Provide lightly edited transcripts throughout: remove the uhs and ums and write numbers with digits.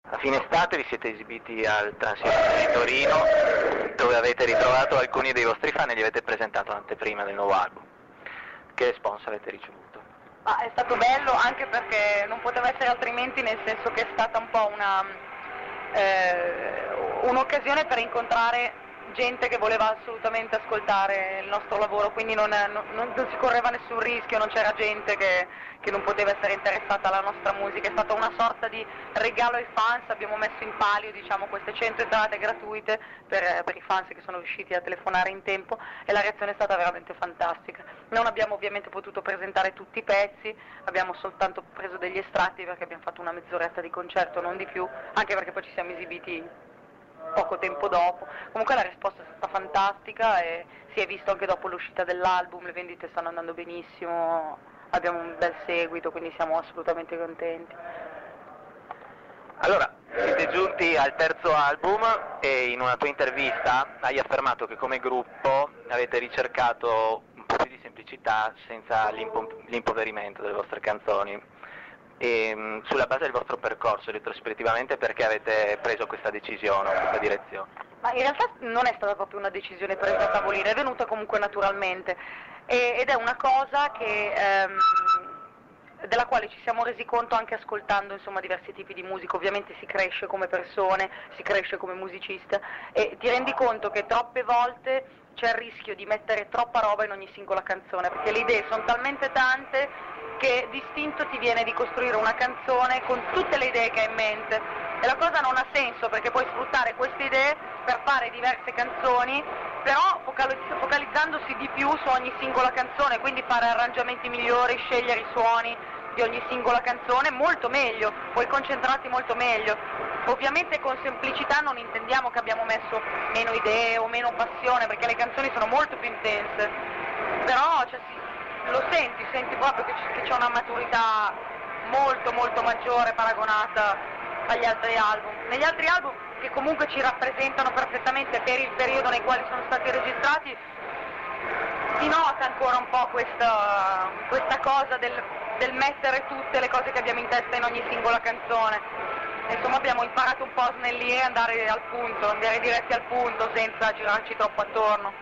A fine estate vi siete esibiti al Transilvano di Torino, dove avete ritrovato alcuni dei vostri fan e gli avete presentato l'anteprima del nuovo album. Che response avete ricevuto? È stato bello anche perché non poteva essere altrimenti, nel senso che è stata un po' un'occasione per incontrare gente che voleva assolutamente ascoltare il nostro lavoro, quindi non si correva nessun rischio, non c'era gente che non poteva essere interessata alla nostra musica. È stata una sorta di regalo ai fans, abbiamo messo in palio, diciamo, queste 100 entrate gratuite per i fans che sono riusciti a telefonare in tempo, e la reazione è stata veramente fantastica. Non abbiamo ovviamente potuto presentare tutti i pezzi, abbiamo soltanto preso degli estratti perché abbiamo fatto una mezz'oretta di concerto, non di più, anche perché poi ci siamo esibiti poco tempo dopo. Comunque la risposta è stata fantastica e si è visto anche dopo l'uscita dell'album, le vendite stanno andando benissimo, abbiamo un bel seguito, quindi siamo assolutamente contenti. Allora, siete giunti al terzo album e in una tua intervista hai affermato che come gruppo avete ricercato un po' più di semplicità senza l'impoverimento delle vostre canzoni. E sulla base del vostro percorso, retrospettivamente, perché avete preso questa decisione, questa direzione? Ma in realtà non è stata proprio una decisione presa a tavolino, è venuta comunque naturalmente, ed è una cosa della quale ci siamo resi conto anche ascoltando, insomma, diversi tipi di musica. Ovviamente si cresce come persone, si cresce come musicista e ti rendi conto che troppe volte c'è il rischio di mettere troppa roba in ogni singola canzone, perché le idee sono talmente tante che d'istinto ti viene di costruire una canzone con tutte le idee che hai in mente, e la cosa non ha senso perché puoi sfruttare queste idee per fare diverse canzoni, però focalizzandosi di più su ogni singola canzone, quindi fare arrangiamenti migliori, scegliere i suoni di ogni singola canzone molto meglio, puoi concentrarti molto meglio. Ovviamente con semplicità non intendiamo che abbiamo messo meno idee o meno passione, perché le canzoni sono molto più intense, però lo senti proprio che c'è una maturità molto molto maggiore paragonata agli altri album. Negli altri album, che comunque ci rappresentano perfettamente per il periodo nei quali sono stati registrati, si nota ancora un po' questa cosa del mettere tutte le cose che abbiamo in testa in ogni singola canzone. Insomma, abbiamo imparato un po' a snellire e andare al punto, andare diretti al punto senza girarci troppo attorno.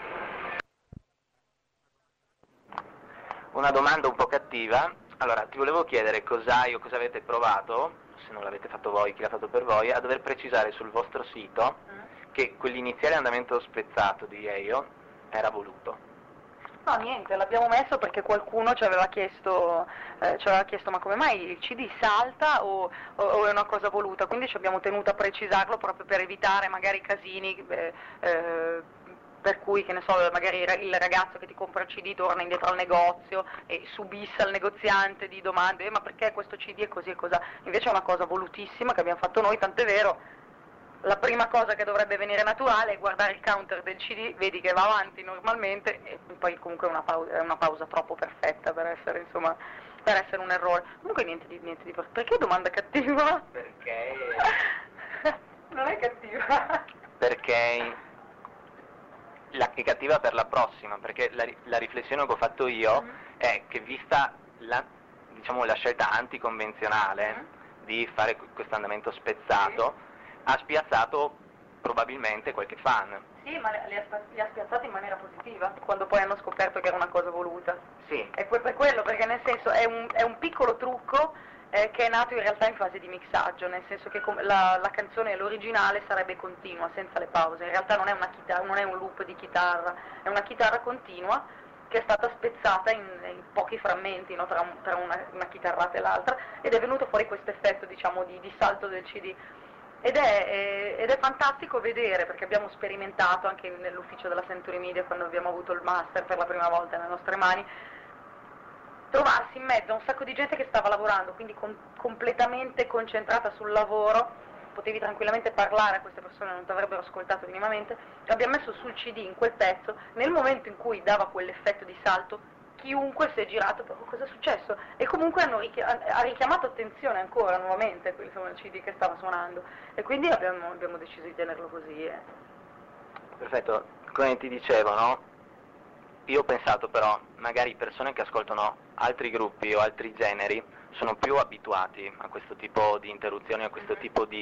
Una domanda un po' cattiva, allora ti volevo chiedere cosa avete provato, se non l'avete fatto voi, chi l'ha fatto per voi, a dover precisare sul vostro sito che quell'iniziale andamento spezzato di Eio era voluto. No, niente, l'abbiamo messo perché qualcuno ci aveva chiesto ma come mai il CD salta o è una cosa voluta, quindi ci abbiamo tenuto a precisarlo proprio per evitare magari casini, per cui, che ne so, magari il ragazzo che ti compra il CD torna indietro al negozio e subissa al negoziante di domande, ma perché questo CD è così e cos'ha? Invece è una cosa volutissima che abbiamo fatto noi, tant'è vero, la prima cosa che dovrebbe venire naturale è guardare il counter del CD, vedi che va avanti normalmente e poi comunque è una pausa troppo perfetta per essere, insomma, per essere un errore. Comunque niente di perché domanda cattiva? Perché? Non è cattiva. Perché è cattiva per la prossima, perché la riflessione che ho fatto io è che vista la scelta anticonvenzionale di fare questo andamento spezzato, ha spiazzato probabilmente qualche fan. Sì, ma li ha spiazzati in maniera positiva, quando poi hanno scoperto che era una cosa voluta. Sì. E poi per quello, perché nel senso è un piccolo trucco che è nato in realtà in fase di mixaggio, nel senso che la canzone, l'originale, sarebbe continua, senza le pause. In realtà non è una chitarra, non è un loop di chitarra, è una chitarra continua che è stata spezzata in pochi frammenti, no, tra una chitarrata e l'altra, ed è venuto fuori questo effetto, diciamo, di salto del CD. Ed è fantastico vedere, perché abbiamo sperimentato anche nell'ufficio della Century Media, quando abbiamo avuto il master per la prima volta nelle nostre mani, trovarsi in mezzo a un sacco di gente che stava lavorando, quindi completamente concentrata sul lavoro, potevi tranquillamente parlare a queste persone, non ti avrebbero ascoltato minimamente. Abbiamo messo sul CD in quel pezzo, nel momento in cui dava quell'effetto di salto, chiunque si è girato, cosa è successo? E comunque ha richiamato attenzione ancora nuovamente il CD che stava suonando, e quindi abbiamo deciso di tenerlo così. Perfetto, come ti dicevo, no? Io ho pensato però, magari persone che ascoltano altri gruppi o altri generi sono più abituati a questo tipo di interruzioni, a questo tipo di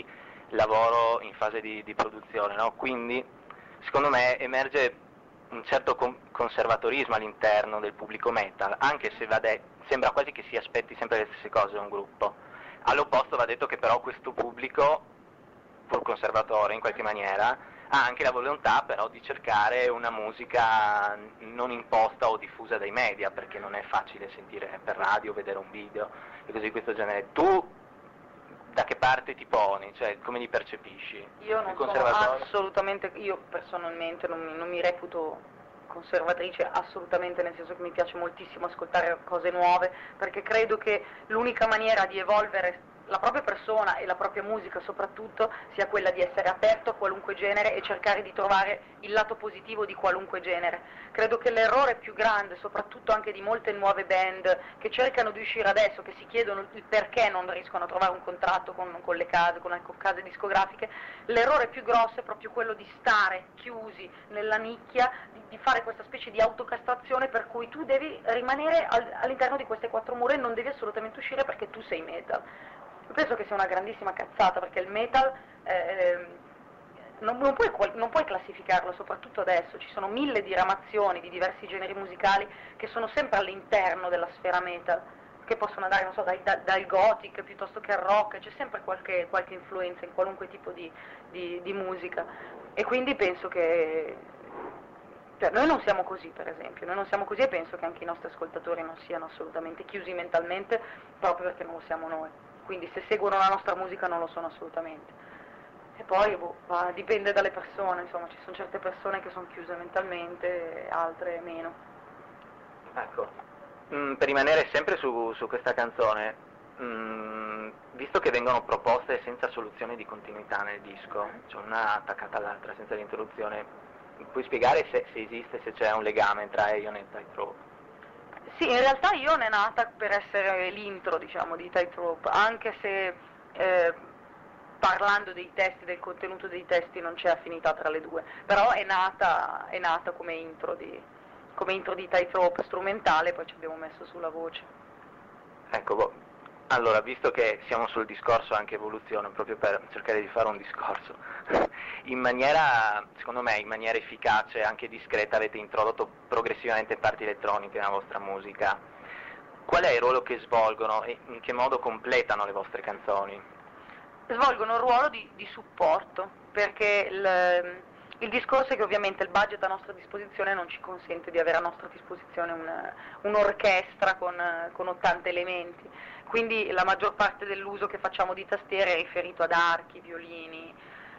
lavoro in fase di produzione, no? Quindi secondo me emerge un certo conservatorismo all'interno del pubblico metal, anche se sembra quasi che si aspetti sempre le stesse cose da un gruppo. All'opposto va detto che però questo pubblico, pur conservatore in qualche maniera, ha anche la volontà però di cercare una musica non imposta o diffusa dai media, perché non è facile sentire per radio, vedere un video e così di questo genere. Tu da che parte ti poni? Cioè, come li percepisci? Io non sono assolutamente, io personalmente non mi reputo conservatrice assolutamente, nel senso che mi piace moltissimo ascoltare cose nuove, perché credo che l'unica maniera di evolvere la propria persona e la propria musica soprattutto sia quella di essere aperto a qualunque genere e cercare di trovare il lato positivo di qualunque genere. Credo che l'errore più grande, soprattutto anche di molte nuove band che cercano di uscire adesso, che si chiedono il perché non riescono a trovare un contratto con le case, con le case discografiche, l'errore più grosso è proprio quello di stare chiusi nella nicchia, di fare questa specie di autocastrazione per cui tu devi rimanere all'interno di queste quattro mura e non devi assolutamente uscire perché tu sei metal. Io penso che sia una grandissima cazzata, perché il metal non puoi classificarlo, soprattutto adesso, ci sono 1000 diramazioni di diversi generi musicali che sono sempre all'interno della sfera metal, che possono andare, non so, dal gothic piuttosto che al rock, c'è sempre qualche influenza in qualunque tipo di musica, e quindi penso che cioè, noi non siamo così, per esempio, noi non siamo così, e penso che anche i nostri ascoltatori non siano assolutamente chiusi mentalmente, proprio perché non lo siamo noi. Quindi se seguono la nostra musica non lo sono assolutamente. E poi dipende dalle persone, insomma, ci sono certe persone che sono chiuse mentalmente, altre meno. Ecco, per rimanere sempre su questa canzone, visto che vengono proposte senza soluzione di continuità nel disco, cioè una attaccata all'altra senza l'interruzione, puoi spiegare se esiste, se c'è un legame tra Aeon e Tightrope? Sì, in realtà Ion è nata per essere l'intro, diciamo, di Tightrope, anche se parlando dei testi, del contenuto dei testi, non c'è affinità tra le due, però è nata come intro di Tightrope strumentale, poi ci abbiamo messo sulla voce. Ecco, allora, visto che siamo sul discorso anche evoluzione, proprio per cercare di fare un discorso, in maniera, secondo me, in maniera efficace e anche discreta avete introdotto progressivamente parti elettroniche nella vostra musica. Qual è il ruolo che svolgono e in che modo completano le vostre canzoni? Svolgono un ruolo di supporto, perché il discorso è che ovviamente il budget a nostra disposizione non ci consente di avere a nostra disposizione un'orchestra con 80 elementi, quindi la maggior parte dell'uso che facciamo di tastiere è riferito ad archi, violini.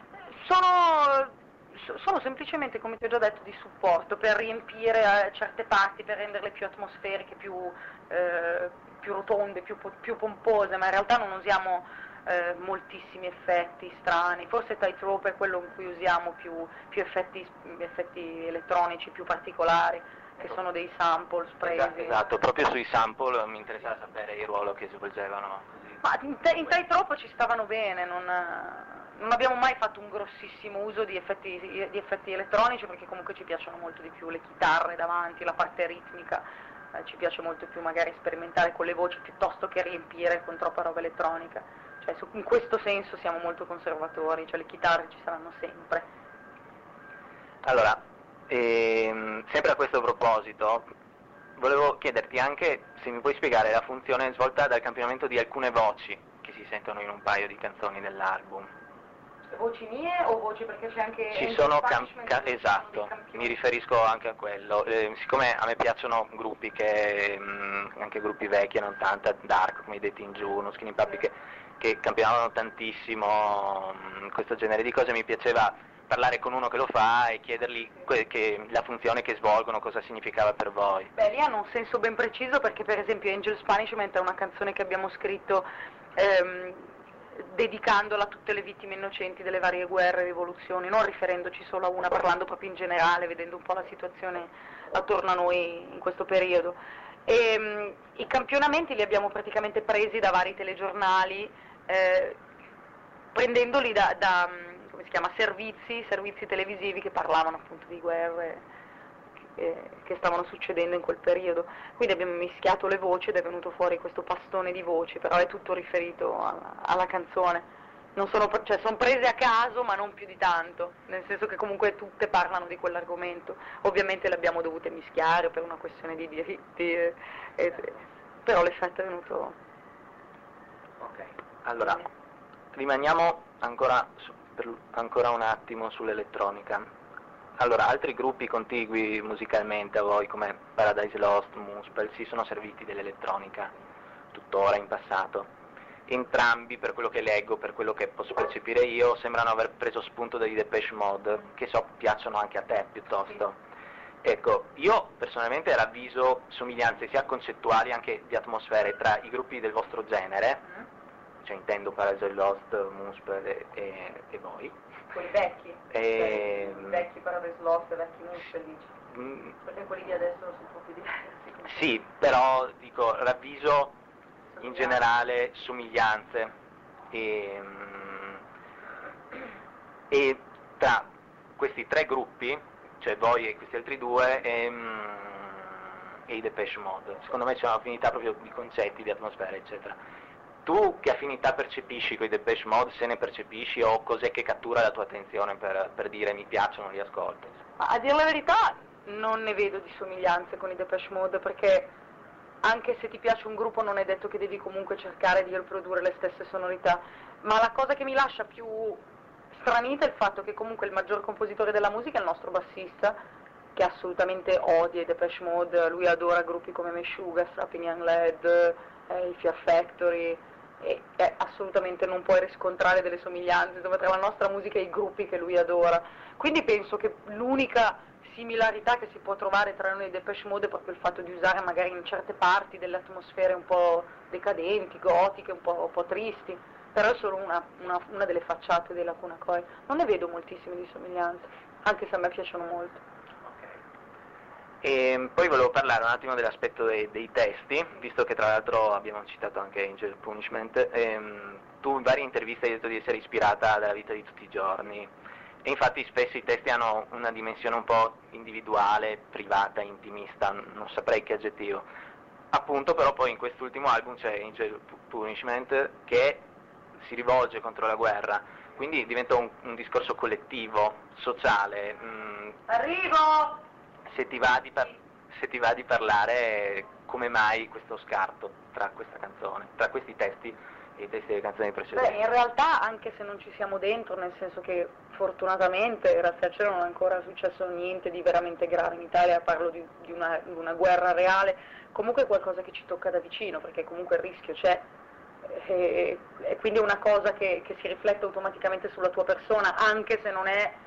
Sono semplicemente, come ti ho già detto, di supporto per riempire certe parti, per renderle più atmosferiche, più rotonde, più pompose, ma in realtà non usiamo moltissimi effetti strani. Forse Tightrope è quello in cui usiamo più effetti elettronici più particolari, che sono dei samples presi. Esatto, proprio sui sample mi interessa sapere il ruolo che svolgevano. Ma in Tightrope ci stavano bene, non abbiamo mai fatto un grossissimo uso di effetti elettronici, perché comunque ci piacciono molto di più le chitarre davanti, la parte ritmica, ci piace molto più magari sperimentare con le voci piuttosto che riempire con troppa roba elettronica. Cioè, in questo senso siamo molto conservatori, cioè le chitarre ci saranno sempre. Allora, sempre a questo proposito, volevo chiederti anche se mi puoi spiegare la funzione svolta dal campionamento di alcune voci che si sentono in un paio di canzoni dell'album. Voci mie o voci, perché c'è anche... Ci sono esatto, mi riferisco anche a quello. Siccome a me piacciono gruppi anche gruppi vecchi, non tanto, Dark, come i Detti in Giù, Skinny Puppy, che campionavano tantissimo questo genere di cose, mi piaceva parlare con uno che lo fa e chiedergli la funzione che svolgono, cosa significava per voi. Beh, lì hanno un senso ben preciso, perché per esempio Angel's Punishment è una canzone che abbiamo scritto dedicandola a tutte le vittime innocenti delle varie guerre e rivoluzioni, non riferendoci solo a una, parlando proprio in generale, vedendo un po' la situazione attorno a noi in questo periodo. E, i campionamenti li abbiamo praticamente presi da vari telegiornali, prendendoli da come si chiama, servizi televisivi che parlavano appunto di guerre che stavano succedendo in quel periodo. Quindi abbiamo mischiato le voci ed è venuto fuori questo pastone di voci, però è tutto riferito alla canzone. cioè sono prese a caso, ma non più di tanto, nel senso che comunque tutte parlano di quell'argomento. Ovviamente le abbiamo dovute mischiare per una questione di diritti, però l'effetto è venuto. Ok, allora rimaniamo ancora un attimo sull'elettronica. Allora, altri gruppi contigui musicalmente a voi, come Paradise Lost, Moonspell, si sono serviti dell'elettronica, tuttora, in passato. Entrambi, per quello che leggo, per quello che posso percepire io, sembrano aver preso spunto dai Depeche Mode, che so piacciono anche a te piuttosto. Ecco, io personalmente ravviso somiglianze sia concettuali anche di atmosfere tra i gruppi del vostro genere, cioè intendo Paradise Lost, Moonspell e voi. Quelli vecchi? I vecchi Paradise Lost e vecchi Moonspell, dici? Perché quelli di adesso sono un po' più diversi. Sì, però dico, ravviso in generale somiglianze e tra questi tre gruppi, cioè voi e questi altri due, e i Depeche Mode, secondo me c'è un'affinità proprio di concetti, di atmosfera, eccetera. Tu che affinità percepisci con i Depeche Mode, se ne percepisci, o cos'è che cattura la tua attenzione per dire mi piacciono, li ascolto? A dire la verità non ne vedo di somiglianze con i Depeche Mode, perché anche se ti piace un gruppo non è detto che devi comunque cercare di riprodurre le stesse sonorità, ma la cosa che mi lascia più stranita è il fatto che comunque il maggior compositore della musica è il nostro bassista, che assolutamente odia i Depeche Mode. Lui adora gruppi come Meshuggah, Strapping Young Lad, i Fear Factory, e assolutamente non puoi riscontrare delle somiglianze, insomma, tra la nostra musica e i gruppi che lui adora. Quindi penso che l'unica similarità che si può trovare tra noi e Depeche Mode è proprio il fatto di usare magari in certe parti delle atmosfere un po' decadenti, gotiche, un po' tristi, però è solo una delle facciate dei Lacuna Coil. Non ne vedo moltissime di somiglianze, anche se a me piacciono molto. E poi volevo parlare un attimo dell'aspetto dei testi, visto che tra l'altro abbiamo citato anche Angel Punishment. Tu in varie interviste hai detto di essere ispirata dalla vita di tutti i giorni, e infatti spesso i testi hanno una dimensione un po' individuale, privata, intimista, non saprei che aggettivo. Appunto, però poi in quest'ultimo album c'è Angel Punishment che si rivolge contro la guerra, quindi diventa un discorso collettivo, sociale. Arrivo! Se ti va di parlare, come mai questo scarto tra questa canzone, tra questi testi e i testi delle canzoni precedenti? Beh, in realtà, anche se non ci siamo dentro, nel senso che fortunatamente, grazie al cielo, non è ancora successo niente di veramente grave in Italia, parlo di una guerra reale, comunque è qualcosa che ci tocca da vicino, perché comunque il rischio c'è, e quindi è una cosa che si riflette automaticamente sulla tua persona, anche se non è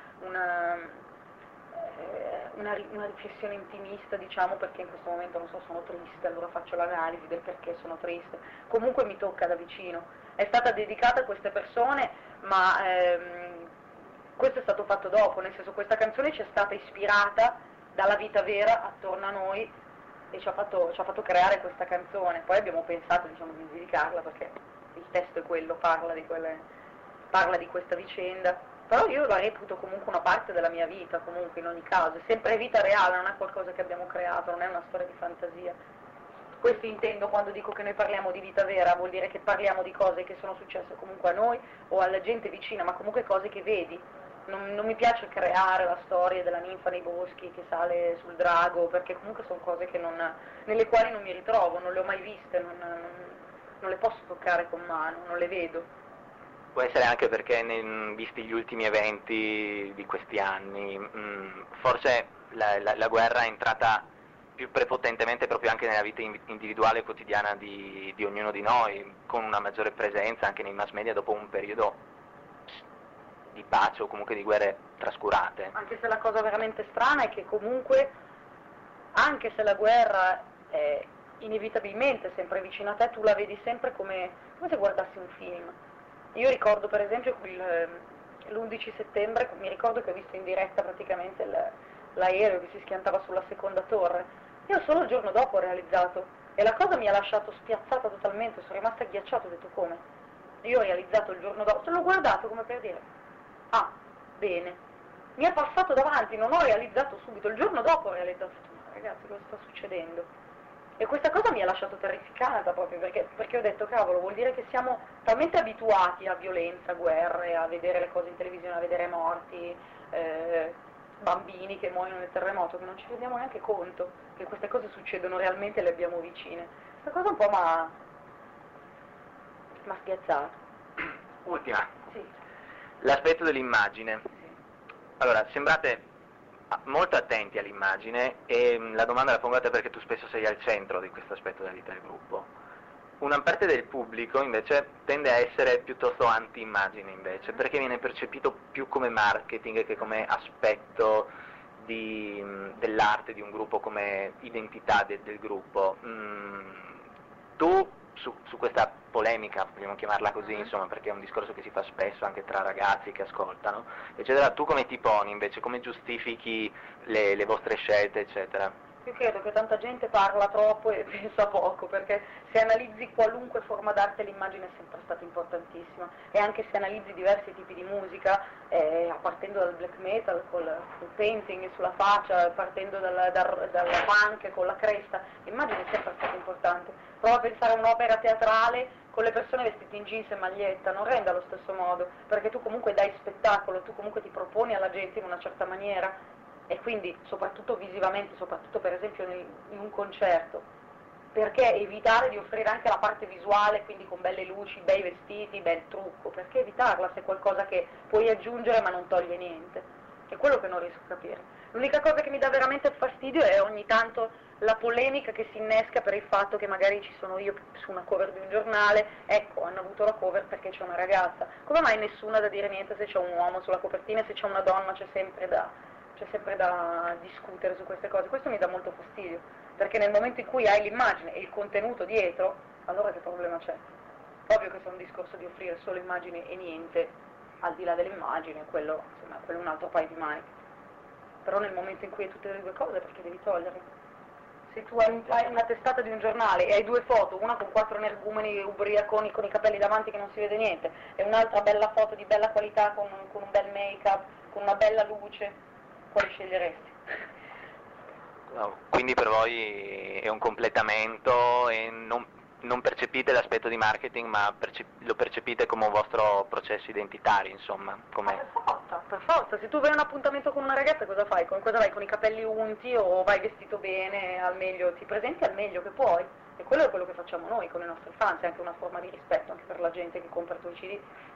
una riflessione intimista, diciamo, perché in questo momento, non so, sono triste, allora faccio l'analisi del perché sono triste. Comunque mi tocca da vicino. È stata dedicata a queste persone, ma questo è stato fatto dopo, nel senso, questa canzone ci è stata ispirata dalla vita vera attorno a noi e ci ha fatto creare questa canzone. Poi abbiamo pensato, diciamo, di dedicarla perché il testo è quello, parla di questa vicenda. Però io la reputo comunque una parte della mia vita, comunque in ogni caso, è sempre vita reale, non è qualcosa che abbiamo creato, non è una storia di fantasia. Questo intendo quando dico che noi parliamo di vita vera, vuol dire che parliamo di cose che sono successe comunque a noi o alla gente vicina, ma comunque cose che vedi. Non mi piace creare la storia della ninfa nei boschi che sale sul drago, perché comunque sono cose nelle quali non mi ritrovo, non le ho mai viste, non le posso toccare con mano, non le vedo. Può essere anche perché, visti gli ultimi eventi di questi anni, forse la guerra è entrata più prepotentemente proprio anche nella vita individuale e quotidiana di ognuno di noi, con una maggiore presenza anche nei mass media dopo un periodo di pace o comunque di guerre trascurate. Anche se la cosa veramente strana è che comunque, anche se la guerra è inevitabilmente sempre vicino a te, tu la vedi sempre come se guardassi un film. Io ricordo per esempio l'11 settembre, mi ricordo che ho visto in diretta praticamente l'aereo che si schiantava sulla seconda torre. Io solo il giorno dopo ho realizzato, e la cosa mi ha lasciato spiazzata totalmente, sono rimasta agghiacciata, ho detto come? Io ho realizzato il giorno dopo, l'ho guardato come per dire, ah, bene, mi è passato davanti, non ho realizzato subito, il giorno dopo ho realizzato, ma ragazzi cosa sta succedendo? E questa cosa mi ha lasciato terrificata proprio perché ho detto, cavolo, vuol dire che siamo talmente abituati a violenza, guerre, a vedere le cose in televisione, a vedere morti, bambini che muoiono nel terremoto, che non ci rendiamo neanche conto che queste cose succedono realmente e le abbiamo vicine. Questa cosa un po' m'ha spiazzato. Ultima. Sì. L'aspetto dell'immagine. Sì. Allora, sembrate molto attenti all'immagine e la domanda la pongo a te perché tu spesso sei al centro di questo aspetto della vita del gruppo. Una parte del pubblico invece tende a essere piuttosto anti-immagine invece, perché viene percepito più come marketing che come aspetto dell'arte di un gruppo, come identità del gruppo. Tu su questa polemica, vogliamo chiamarla così, insomma, perché è un discorso che si fa spesso anche tra ragazzi che ascoltano, eccetera, tu come ti poni invece, come giustifichi le vostre scelte, eccetera? Io credo che tanta gente parla troppo e pensa poco, perché se analizzi qualunque forma d'arte l'immagine è sempre stata importantissima, e anche se analizzi diversi tipi di musica, partendo dal black metal col painting sulla faccia, partendo dal punk con la cresta, l'immagine è sempre stata importante. Prova a pensare a un'opera teatrale con le persone vestite in jeans e maglietta, non rende allo stesso modo, perché tu comunque dai spettacolo, tu comunque ti proponi alla gente in una certa maniera, e quindi soprattutto visivamente, soprattutto per esempio in un concerto, perché evitare di offrire anche la parte visuale, quindi con belle luci, bei vestiti, bel trucco, perché evitarla se è qualcosa che puoi aggiungere ma non toglie niente? È quello che non riesco a capire. L'unica cosa che mi dà veramente fastidio è ogni tanto la polemica che si innesca per il fatto che magari ci sono io su una cover di un giornale, ecco, hanno avuto la cover perché c'è una ragazza. Come mai nessuno ha da dire niente se c'è un uomo sulla copertina e se c'è una donna c'è sempre da discutere su queste cose? Questo mi dà molto fastidio, perché nel momento in cui hai l'immagine e il contenuto dietro, allora che problema c'è? Ovvio che se è un discorso di offrire solo immagine e niente, al di là dell'immagine, quello è un altro paio di maniche. Però nel momento in cui hai tutte le due cose, perché devi toglierle? Se tu hai una testata di un giornale e hai due foto, una con 4 energumeni ubriaconi con i capelli davanti che non si vede niente, e un'altra bella foto di bella qualità con un bel make-up, con una bella luce, quale sceglieresti? No, quindi per voi è un completamento e non percepite l'aspetto di marketing, ma lo percepite come un vostro processo identitario, insomma. Come... Per forza, se tu vai a un appuntamento con una ragazza cosa fai? Cosa vai? Con i capelli unti o vai vestito bene, al meglio, ti presenti al meglio che puoi? E quello è quello che facciamo noi con i nostri fans, è anche una forma di rispetto anche per la gente che compra i tuoi CD.